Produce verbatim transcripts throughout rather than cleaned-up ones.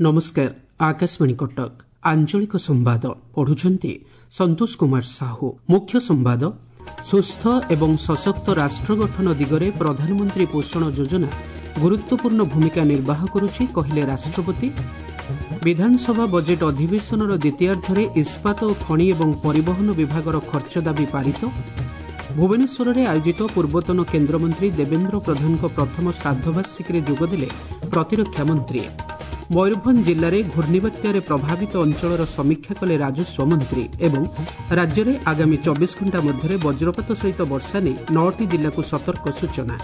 नमस्कार आकाशवाणी कटक आंचलिक संवाद पढ़ुछंती संतोष कुमार साहू। मुख्य संवाद सुस्थ एवं सशक्त राष्ट्र गठन दिगरे प्रधानमंत्री पोषण योजना गुरुत्वपूर्ण भूमिका निर्वाह करुछि कहिले राष्ट्रपति। विधानसभा बजेट अधिवेशन द्वितीयार्धरे इस्पात और खनि एवं परिवहन विभागर खर्च दाबी पारित। भुवनेश्वर में आयोजित पूर्वतन केन्द्रमंत्री देवेन्द्र प्रधान प्रथम श्राद्धवार्षिकी जोगदेले प्रतिरक्षा मंत्री। मयूरभंज जिले में घूर्णिबात्यारे प्रभावित अंचल समीक्षा कले राजस्व मंत्री एवं राज्य में आगामी चौबीस घंटा मध्य वज्रपात सहित वर्षा नहीं नौटी जिला को सतर्क सूचना।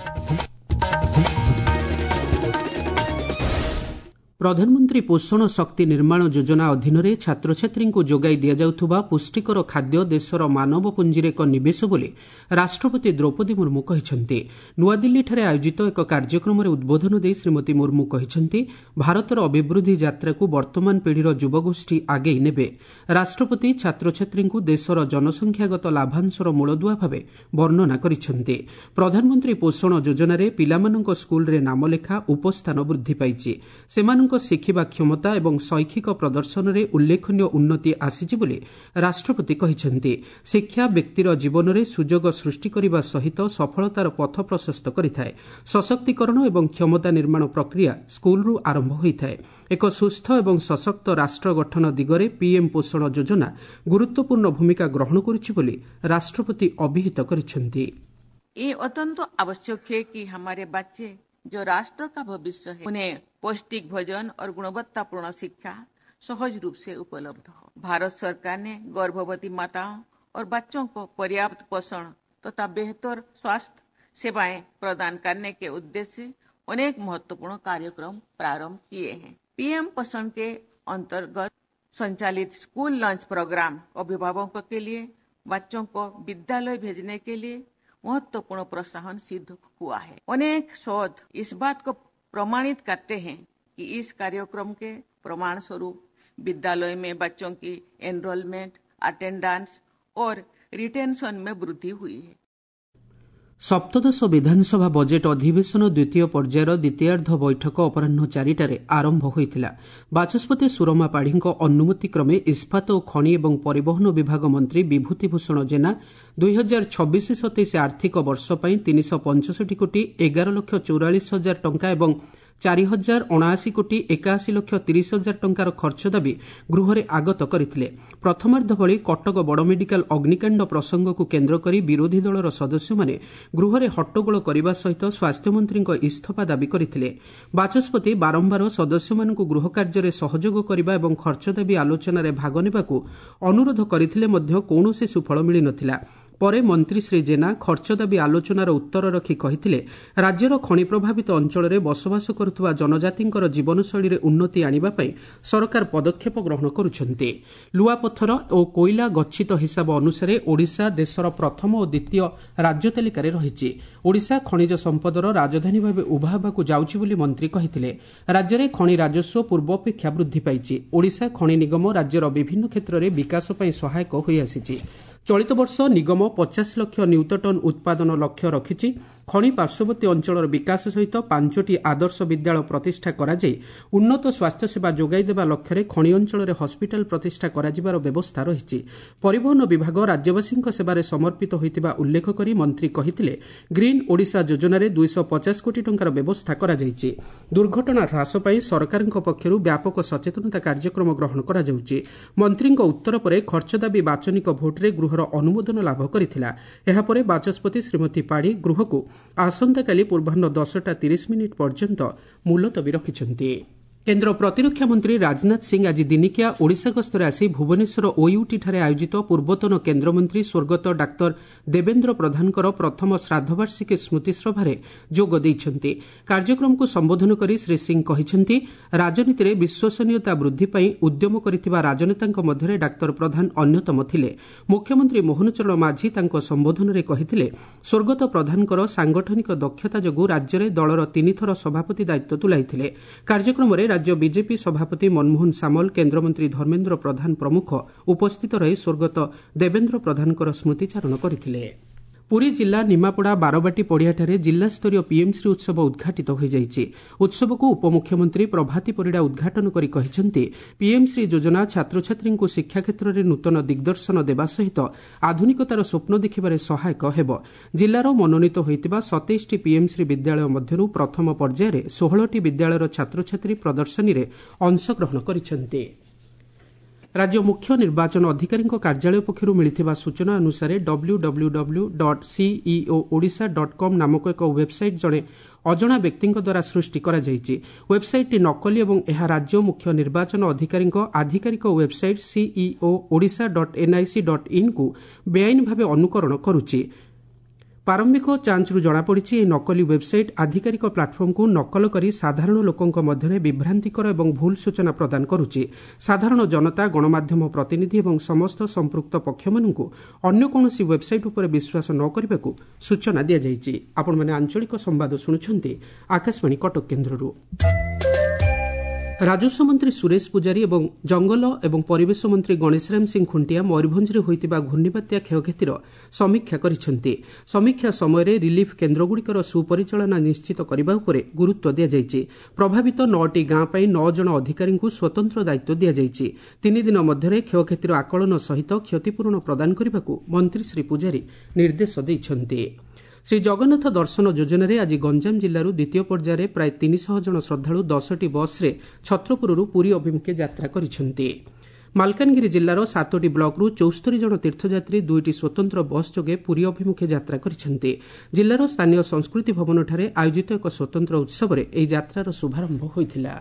प्रधानमंत्री पोषण शक्ति निर्माण योजना अधीन छात्र छात्री को जोगाई दि जाउथुबा पुष्टिकर खाद्य देशर मानव पुंजीर एक निवेश बोली राष्ट्रपति द्रौपदी मुर्मू कहिसंती। नुआदिल्लीଠାରେ आयोजित एक कार्यक्रम में उद्बोधन दे श्रीमती मुर्मू कहिसंती भारतर अभिवृद्धि यात्रा को वर्तमान पीढ़ीर युवगोष्ठी आगेई नेबे। राष्ट्रपति छात्र छात्री को देशर जनसंख्यागत लाभांशर मूलदुआ भावे वर्णना करिसंती। प्रधानमंत्री पोषण योजनारे पिलामानंक स्कूलरे नामलेखा उपस्थान वृद्धि पाइछि। सेमान शिखिबा क्षमता एवं शैक्षिक प्रदर्शन में उल्लेखनीय उन्नति आसीछि बोली राष्ट्रपति कहिसंती। शिक्षा व्यक्तिर जीवन में सुजोग सृष्टि करने सहित सफलतार पथ प्रशस्त करिथाए। सशक्तिकरण एवं क्षमता निर्माण प्रक्रिया स्कूलरू आरंभ होइथाए। एक सुस्थ एवं सशक्त राष्ट्र गठन दिगरे पीएम पोषण योजना गुरुत्वपूर्ण भूमिका ग्रहण करुछि बोली राष्ट्रपति अभिहित करिसंती। ये अत्यंत आवश्यक है कि हमारे बच्चे जो राष्ट्र का भविष्य है उन्हें पौष्टिक भोजन और गुणवत्तापूर्ण शिक्षा सहज रूप से उपलब्ध हो। भारत सरकार ने गर्भवती माताओं और बच्चों को पर्याप्त पोषण तथा तो बेहतर स्वास्थ्य सेवाएं प्रदान करने के उद्देश्य से अनेक महत्वपूर्ण कार्यक्रम प्रारंभ किए हैं। पीएम पोषण के अंतर्गत संचालित स्कूल लंच प्रोग्राम अभिभावकों के लिए बच्चों को विद्यालय भेजने के लिए महत्वपूर्ण प्रोत्साहन सिद्ध हुआ है। अनेक शोध इस बात को प्रमाणित करते हैं कि इस कार्यक्रम के प्रमाण स्वरूप विद्यालय में बच्चों की एनरोलमेंट, अटेंडेंस और रिटेंशन में वृद्धि हुई है। सप्तदश विधानसभा बजेट अधिवेशन द्वितीय पर्यायर द्वितीयार्ध बैठक अपराह चारिटारे आरंभ होइतिला। बाचस्पति सुरमा पाढ़ीଙ୍କ अनुमति क्रमे इस्पात और खनि एवं परिवहन विभाग मंत्री विभूति भूषण जेना दुई हजार छब्बीस सतैश आर्थिक वर्ष पर तीन सौ पंचषठी कोटी एगार लक्ष चौरालीस हजार टंका एवं चार हजार अणाशी कोटी एकाशी लक्ष तीस हजार टंकार खर्च दाबी गृहरे आगत करथिले। प्रथमार्ध भली कटक बड़ मेडिकल अग्निकांड प्रसंग को केन्द्र करी विरोधी दलर सदस्य माने गृहरे हट्टगोल करने सहित स्वास्थ्यमंत्री इस्तीफा दाबी करथिले। बाचस्पति बारंबार सदस्य मानकु गृह कार्य सहयोग करने और खर्च दाबी आलोचन भाग नेबाकू अनुरोध करथिले मध्य कौनसी सुफल मिली नथिला। परे मंत्री श्री जेना खर्च दाबी आलोचनार उत्तर रखी कहिथिले राज्यर खनि प्रभावित अंचल में बसवास करुवा जनजातिंकर जीवनशैली उन्नति आनिबा पई सरकार पदक्षेप ग्रहण करुछन्ते। लुआपत्थर और कोयला गच्छित हिसाब अनुसार ओडिशा देशर प्रथम और द्वितीय राज्य तालिकार रहिछि। ओडिशा खनिज संपदर राजधानी भाव उभा होबाकू जाउछि बोली मंत्री कहिथिले। राज्य में खनि राजस्व पूर्वापेक्षा वृद्धि पाइछि। ओडिशा खनि निगम राज्यर विभिन्न क्षेत्र में विकास पई सहायक होई आसिछि। चलित वर्ष निगम पचास लक्ष न्यूट टन उत्पादन लक्ष्य रखिछि। खनि पार्श्ववर्ती अंचल विकास सहित पांचटी आदर्श विद्यालय प्रतिष्ठा कराଯାई उन्नत स्वास्थ्य सेवा जोगाई देवा लक्ष्य खनि अंचल हस्पिटाल प्रतिष्ठा कराଯିबार व्यवस्था रहिछि। परिवहन विभाग राज्यवासी सेवारे समर्पित होइतिबा उल्लेख करी मंत्री कहिथिले ग्रीन ओडिशा योजन दुई सौ पचास कोटी टंकार व्यवस्था कराଯାଇଛି। दुर्घटना ह्रास पाई सरकारक पक्षरु व्यापक सचेतनता कार्यक्रम ग्रहण करा जाउछि। मंत्रीक उत्तर पर खर्च दाबी बाचनिक भोटरे गृहर अनुमोदन लाभ करिथिला। एहा परे बाचस्पति श्रीमती पाढ़ी गृह को आसंताकाली पूर्वाह्न दसटा तीस मिनिट पर्यंत मुलतवी रखिछन्ति। केन्द्र प्रतिरक्षा मंत्री राजनाथ सिंह आज दिनिकिया ओडिशा गस्तर आसी भुवनेश्वर ओयूटी ठारे आयोजित पूर्वतन केन्द्रमंत्री स्वर्गत डाक्तर देवेन्द्र प्रधानकर प्रथम श्राद्धवार्षिकी स्मृति सभारे जोग दैछन्ति। कार्यक्रम को संबोधन करी श्री सिंह कहिछन्ति राजनीति में विश्वसनीयता वृद्धि पाई उद्यम करिथिबा राजनेतांक मध्यरे डाक्तर प्रधान अन्यतम थिले। मुख्यमंत्री मोहन चरण माझी तांको संबोधन रे कहिथिले स्वर्गत प्रधानकर सांगठनिक दक्षता जोगु राज्य में दलर तीन थर सभापति दायित्व तुलाइथिले। कार्यक्रम में राज्य बीजेपी सभापति मनमोहन सामल, केन्द्रमंत्री धर्मेन्द्र प्रधान प्रमुख उपस्थित रही स्वर्गत देवेन्द्र प्रधानकर स्मृतिचारण करथिले। ପୁରୀ ଜିଲ୍ଲା ନିମାପଡ଼ା ବାରବାଟୀ ପଡ଼ିଆଠାରେ ଜିଲ୍ଲାସ୍ତରୀୟ ପିଏମ୍ଶ୍ରୀ ଉତ୍ସବ ଉଦ୍ଘାଟିତ ହୋଇଯାଇଛି। ଉତ୍ସବକୁ ଉପମୁଖ୍ୟମନ୍ତ୍ରୀ ପ୍ରଭାତୀ ପରିଡ଼ା ଉଦ୍ଘାଟନ କରି କହିଛନ୍ତି, ପିଏମ୍ଶ୍ରୀ ଯୋଜନା ଛାତ୍ରଛାତ୍ରୀଙ୍କୁ ଶିକ୍ଷା କ୍ଷେତ୍ରରେ ନୂତନ ଦିଗ୍ଦର୍ଶନ ଦେବା ସହିତ ଆଧୁନିକତାର ସ୍ୱପ୍ନ ଦେଖିବାରେ ସହାୟକ ହେବ। ଜିଲ୍ଲାର ମନୋନୀତ ହୋଇଥିବା ସତେଇଶଟି ପିଏମ୍ଶ୍ରୀ ବିଦ୍ୟାଳୟ ମଧ୍ୟରୁ ପ୍ରଥମ ପର୍ଯ୍ୟାୟରେ ଷୋହଳଟି ବିଦ୍ୟାଳୟର ଛାତ୍ରଛାତ୍ରୀ ପ୍ରଦର୍ଶନୀରେ ଅଂଶଗ୍ରହଣ କରିଛନ୍ତି। ରାଜ୍ୟ ମୁଖ୍ୟ ନିର୍ବାଚନ ଅଧିକାରୀଙ୍କ କାର୍ଯ୍ୟାଳୟ ପକ୍ଷରୁ ମିଳିଥିବା ସୂଚନା ଅନୁସାରେ W W W dot CEO Odisha dot com ନାମକ ଏକ ୱେବ୍ସାଇଟ୍ ଜଣେ ଅଜଣା ବ୍ୟକ୍ତିଙ୍କ ଦ୍ୱାରା ସୃଷ୍ଟି କରାଯାଇଛି। ୱେବ୍ସାଇଟ୍ଟି ନକଲି ଏବଂ ଏହା ରାଜ୍ୟ ମୁଖ୍ୟ ନିର୍ବାଚନ ଅଧିକାରୀଙ୍କ ଆଧିକାରିକ website CEO Odisha dot NIC dot ଇନ୍କୁ ବେଆଇନ ଭାବେ ଅନୁକରଣ କରୁଛି। ପ୍ରାରମ୍ଭିକ ଯାଞ୍ଚରୁ ଜଣାପଡ଼ିଛି ଏହି ନକଲି ୱେବ୍ସାଇଟ୍ ଆଧିକାରିକ ପ୍ଲାଟଫର୍ମକୁ ନକଲ କରି ସାଧାରଣ ଲୋକଙ୍କ ମଧ୍ୟରେ ବିଭ୍ରାନ୍ତିକର ଏବଂ ଭୁଲ ସୂଚନା ପ୍ରଦାନ କରୁଛି। ସାଧାରଣ ଜନତା, ଗଣମାଧ୍ୟମ ପ୍ରତିନିଧି ଏବଂ ସମସ୍ତ ସମ୍ପୃକ୍ତ ପକ୍ଷମାନଙ୍କୁ ଅନ୍ୟ କୌଣସି ୱେବ୍ସାଇଟ୍ ଉପରେ ବିଶ୍ୱାସ ନ କରିବାକୁ ସୂଚନା ଦିଆଯାଇଛି। ଆପଣମାନେ ଆଞ୍ଚଳିକ ସମ୍ବାଦ ଶୁଣୁଛନ୍ତି ଆକାଶବାଣୀ କଟକ କେନ୍ଦ୍ରରୁ। ରାଜସ୍ୱ ମନ୍ତ୍ରୀ ସୁରେଶ ପୂଜାରୀ ଏବଂ ଜଙ୍ଗଲ ଏବଂ ପରିବେଶ ମନ୍ତ୍ରୀ ଗଣେଶରାମ ସିଂ ଖୁଣ୍ଟିଆ ମୟୂରଭଞ୍ଜରେ ହୋଇଥିବା ଘୂର୍ଣ୍ଣିବାତ୍ୟା କ୍ଷୟକ୍ଷତିର ସମୀକ୍ଷା କରିଛନ୍ତି। ସମୀକ୍ଷା ସମୟରେ ରିଲିଫ୍ କେନ୍ଦ୍ରଗୁଡ଼ିକର ସୁପରିଚାଳନା ନିଶ୍ଚିତ କରିବା ଉପରେ ଗୁରୁତ୍ୱ ଦିଆଯାଇଛି। ପ୍ରଭାବିତ ନଅଟି ଗାଁ ପାଇଁ ନଅ ଜଣ ଅଧିକାରୀଙ୍କୁ ସ୍ୱତନ୍ତ୍ର ଦାୟିତ୍ୱ ଦିଆଯାଇଛି। ତିନି ଦିନ ମଧ୍ୟରେ କ୍ଷୟକ୍ଷତିର ଆକଳନ ସହିତ କ୍ଷତିପୂରଣ ପ୍ରଦାନ କରିବାକୁ ମନ୍ତ୍ରୀ ଶ୍ରୀ ପୂଜାରୀ ନିର୍ଦ୍ଦେଶ ଦେଇଛନ୍ତି। ଶ୍ରୀ ଜଗନ୍ନାଥ ଦର୍ଶନ ଯୋଜନାରେ ଆଜି ଗଞ୍ଜାମ ଜିଲ୍ଲାରୁ ଦ୍ୱିତୀୟ ପର୍ଯ୍ୟାୟରେ ପ୍ରାୟ ତିନିଶହ ଜଣ ଶ୍ରଦ୍ଧାଳୁ ଦଶଟି ବସ୍ରେ ଛତ୍ରପୁରରୁ ପୁରୀ ଅଭିମୁଖେ ଯାତ୍ରା କରିଛନ୍ତି। ମାଲକାନଗିରି ଜିଲ୍ଲାର ସାତଟି ବ୍ଲକରୁ ଚଉସ୍ତରୀ ଜଣ ତୀର୍ଥଯାତ୍ରୀ ଦୁଇଟି ସ୍ୱତନ୍ତ୍ର ବସ୍ ଯୋଗେ ପୁରୀ ଅଭିମୁଖେ ଯାତ୍ରା କରିଛନ୍ତି। ଜିଲ୍ଲାର ସ୍ଥାନୀୟ ସଂସ୍କୃତି ଭବନଠାରେ ଆୟୋଜିତ ଏକ ସ୍ୱତନ୍ତ୍ର ଉତ୍ସବରେ ଏହି ଯାତ୍ରାର ଶୁଭାରମ୍ଭ ହୋଇଥିଲା।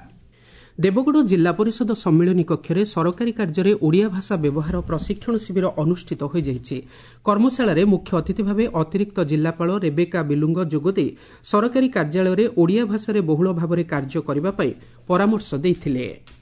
ଦେବଗଡ଼ ଜିଲ୍ଲା ପରିଷଦ ସମ୍ମିଳନୀ କକ୍ଷରେ ସରକାରୀ କାର୍ଯ୍ୟରେ ଓଡ଼ିଆ ଭାଷା ବ୍ୟବହାର ପ୍ରଶିକ୍ଷଣ ଶିବିର ଅନୁଷ୍ଠିତ ହୋଇଯାଇଛି। କର୍ମଶାଳାରେ ମୁଖ୍ୟ ଅତିଥି ଭାବେ ଅତିରିକ୍ତ ଜିଲ୍ଲାପାଳ ରେବେକା ବିଲୁଙ୍ଗ ଯୋଗଦେଇ ସରକାରୀ କାର୍ଯ୍ୟାଳୟରେ ଓଡ଼ିଆ ଭାଷାରେ ବହୁଳ ଭାବରେ କାର୍ଯ୍ୟ କରିବା ପାଇଁ ପରାମର୍ଶ ଦେଇଥିଲେ।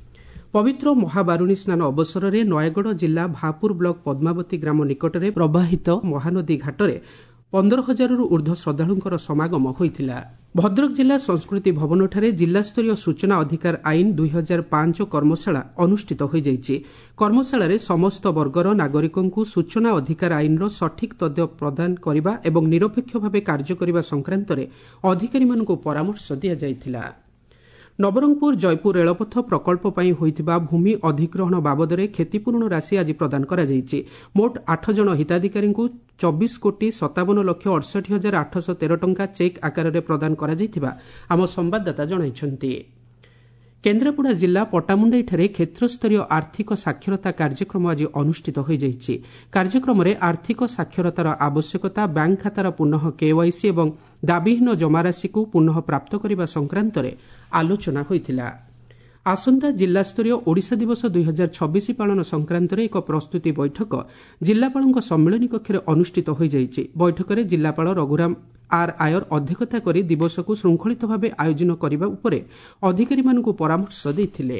ପବିତ୍ର ମହାବାରୁଣୀ ସ୍ନାନ ଅବସରରେ ନୟାଗଡ଼ ଜିଲ୍ଲା ଭାପୁର ବ୍ଲକ ପଦ୍ମାବତୀ ଗ୍ରାମ ନିକଟରେ ପ୍ରବାହିତ ମହାନଦୀ ଘାଟରେ ପନ୍ଦର ହଜାରରୁ ଊର୍ଦ୍ଧ୍ୱ ଶ୍ରଦ୍ଧାଳୁଙ୍କର ସମାଗମ ହୋଇଥିଲା। ଭଦ୍ରକ ଜିଲ୍ଲା ସଂସ୍କୃତି ଭବନଠାରେ ଜିଲ୍ଲାସ୍ତରୀୟ ସୂଚନା ଅଧିକାର ଆଇନ ଦୁଇ ହଜାର ପାଞ୍ଚ କର୍ମଶାଳା ଅନୁଷ୍ଠିତ ହୋଇଯାଇଛି। କର୍ମଶାଳାରେ ସମସ୍ତ ବର୍ଗର ନାଗରିକଙ୍କୁ ସୂଚନା ଅଧିକାର ଆଇନର ସଠିକ୍ ତଥ୍ୟ ପ୍ରଦାନ କରିବା ଏବଂ ନିରପେକ୍ଷ ଭାବେ କାର୍ଯ୍ୟ କରିବା ସଂକ୍ରାନ୍ତରେ ଅଧିକାରୀମାନଙ୍କୁ ପରାମର୍ଶ ଦିଆଯାଇଥିଲା। ନବରଙ୍ଗପୁର ଜୟପୁର ରେଳପଥ ପ୍ରକଳ୍ପ ପାଇଁ ହୋଇଥିବା ଭୂମି ଅଧିଗ୍ରହଣ ବାବଦରେ କ୍ଷତିପୂରଣ ରାଶି ଆଜି ପ୍ରଦାନ କରାଯାଇଛି। ମୋଟ ଆଠ ଜଣ ହିତାଧିକାରୀଙ୍କୁ ଚବିଶ କୋଟି ସତାବନ ଲକ୍ଷ ଅଠଷଠି ହଜାର ଆଠଶହ ତେର ଟଙ୍କା ଚେକ୍ ଆକାରରେ ପ୍ରଦାନ କରାଯାଇଥିବା ଆମ ସମ୍ବାଦଦାତା ଜଣାଇଛନ୍ତି। କେନ୍ଦ୍ରାପଡ଼ା ଜିଲ୍ଲା ପଟ୍ଟାମୁଣ୍ଡାଇଠାରେ କ୍ଷେତ୍ରସ୍ତରୀୟ ଆର୍ଥିକ ସାକ୍ଷରତା କାର୍ଯ୍ୟକ୍ରମ ଆଜି ଅନୁଷ୍ଠିତ ହୋଇଯାଇଛି। କାର୍ଯ୍ୟକ୍ରମରେ ଆର୍ଥିକ ସାକ୍ଷରତାର ଆବଶ୍ୟକତା, ବ୍ୟାଙ୍କ ଖାତାର ପୁନଃ କେୱାଇସି ଏବଂ ଦାବିହୀନ ଜମାରାଶିକୁ ପୁନଃ ପ୍ରାପ୍ତ କରିବା ସଂକ୍ରାନ୍ତରେ ଆଲୋଚନା ହୋଇଥିଲା। ଆସନ୍ତା ଜିଲ୍ଲାସ୍ତରୀୟ ଓଡ଼ିଶା ଦିବସ ଦୁଇ ହଜାର ଛବିଶ ପାଳନ ସଂକ୍ରାନ୍ତରେ ଏକ ପ୍ରସ୍ତୁତି ବୈଠକ ଜିଲ୍ଲାପାଳଙ୍କ ସମ୍ମିଳନୀ କକ୍ଷରେ ଅନୁଷ୍ଠିତ ହୋଇଯାଇଛି। ବୈଠକରେ ଜିଲ୍ଲାପାଳ ରଘୁରାମ ଆର୍ ଆୟର ଅଧ୍ୟକ୍ଷତା କରି ଦିବସକୁ ଶୃଙ୍ଖଳିତ ଭାବେ ଆୟୋଜନ କରିବା ଉପରେ ଅଧିକାରୀମାନଙ୍କୁ ପରାମର୍ଶ ଦେଇଥିଲେ।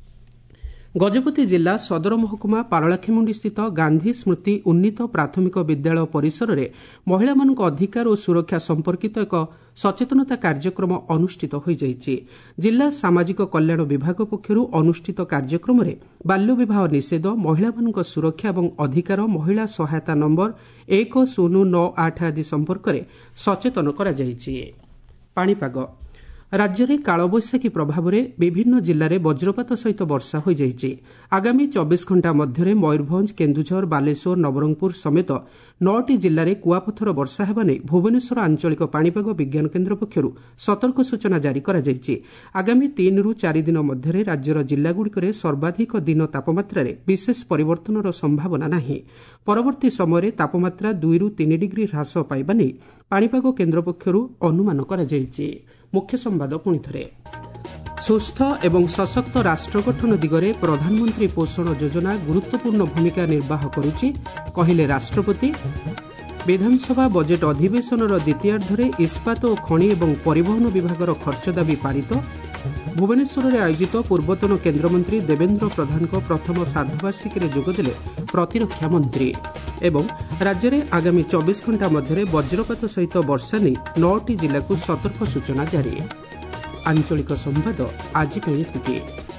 ଗଜପତି ଜିଲ୍ଲା ସଦର ମହକୁମା ପାରଳାଖେମୁଣ୍ଡିସ୍ଥିତ ଗାନ୍ଧୀ ସ୍ମୃତି ଉନ୍ନୀତ ପ୍ରାଥମିକ ବିଦ୍ୟାଳୟ ପରିସରରେ ମହିଳାମାନଙ୍କ ଅଧିକାର ଓ ସୁରକ୍ଷା ସମ୍ପର୍କିତ ଏକ ସଚେତନତା କାର୍ଯ୍ୟକ୍ରମ ଅନୁଷ୍ଠିତ ହୋଇଯାଇଛି। ଜିଲ୍ଲା ସାମାଜିକ କଲ୍ୟାଣ ବିଭାଗ ପକ୍ଷରୁ ଅନୁଷ୍ଠିତ କାର୍ଯ୍ୟକ୍ରମରେ ବାଲ୍ୟବିବାହ ନିଷେଧ, ମହିଳାମାନଙ୍କ ସୁରକ୍ଷା ଏବଂ ଅଧିକାର, ମହିଳା ସହାୟତା ନମ୍ବର ଏକ ଶୂନ ନଅ ଆଠ ଆଦି ସମ୍ପର୍କରେ ସଚେତନ କରାଯାଇଛି। ପାଣିପାଗ ରାଜ୍ୟରେ କାଳବୈଶାଖୀ ପ୍ରଭାବରେ ବିଭିନ୍ନ ଜିଲ୍ଲାରେ ବଜ୍ରପାତ ସହିତ ବର୍ଷା ହୋଇଯାଇଛି। ଆଗାମୀ ଚବିଶ ଘଣ୍ଟା ମଧ୍ୟରେ ମୟୂରଭଞ୍ଜ, କେନ୍ଦୁଝର, ବାଲେଶ୍ୱର, ନବରଙ୍ଗପୁର ସମେତ ନଅଟି ଜିଲ୍ଲାରେ କୁଆପଥର ବର୍ଷା ହେବା ନେଇ ଭୁବନେଶ୍ୱର ଆଞ୍ଚଳିକ ପାଣିପାଗ ବିଜ୍ଞାନ କେନ୍ଦ୍ର ପକ୍ଷରୁ ସତର୍କ ସୂଚନା ଜାରି କରାଯାଇଛି। ଆଗାମୀ ତିନିରୁ ଚାରି ଦିନ ମଧ୍ୟରେ ରାଜ୍ୟର ଜିଲ୍ଲାଗୁଡ଼ିକରେ ସର୍ବାଧିକ ଦିନ ତାପମାତ୍ରାରେ ବିଶେଷ ପରିବର୍ତ୍ତନର ସମ୍ଭାବନା ନାହିଁ। ପରବର୍ତ୍ତୀ ସମୟରେ ତାପମାତ୍ରା ଦୁଇରୁ ତିନି ଡିଗ୍ରୀ ହ୍ରାସ ପାଇବା ନେଇ ପାଣିପାଗ କେନ୍ଦ୍ର ପକ୍ଷରୁ ଅନୁମାନ କରାଯାଇଛି। ମୁଖ୍ୟ ସମ୍ବାଦ ପୁଣିଥରେ। ସୁସ୍ଥ ଏବଂ ସଶକ୍ତ ରାଷ୍ଟ୍ର ଗଠନ ଦିଗରେ ପ୍ରଧାନମନ୍ତ୍ରୀ ପୋଷଣ ଯୋଜନା ଗୁରୁତ୍ୱପୂର୍ଣ୍ଣ ଭୂମିକା ନିର୍ବାହ କରୁଛି, କହିଲେ ରାଷ୍ଟ୍ରପତି। ବିଧାନସଭା ବଜେଟ୍ ଅଧିବେଶନର ଦ୍ୱିତୀୟାର୍ଦ୍ଧରେ ଇସ୍ପାତ ଓ ଖଣି ଏବଂ ପରିବହନ ବିଭାଗର ଖର୍ଚ୍ଚ ଦାବି ପାରିତ। ଭୁବନେଶ୍ୱରରେ ଆୟୋଜିତ ପୂର୍ବତନ କେନ୍ଦ୍ରମନ୍ତ୍ରୀ ଦେବେନ୍ଦ୍ର ପ୍ରଧାନଙ୍କ ପ୍ରଥମ ସାର୍ଦ୍ଧବାର୍ଷିକୀରେ ଯୋଗଦେଲେ ପ୍ରତିରକ୍ଷା ମନ୍ତ୍ରୀ। ଏବଂ ରାଜ୍ୟରେ ଆଗାମୀ ଚବିଶ ଘଣ୍ଟା ମଧ୍ୟରେ ବଜ୍ରପାତ ସହିତ ବର୍ଷା ନେଇ ନଅଟି ଜିଲ୍ଲାକୁ ସତର୍କ ସୂଚନା ଜାରି। ଆଞ୍ଚଳିକ ସମ୍ବାଦ ଆଜି ପାଇଁ ଏତିକି।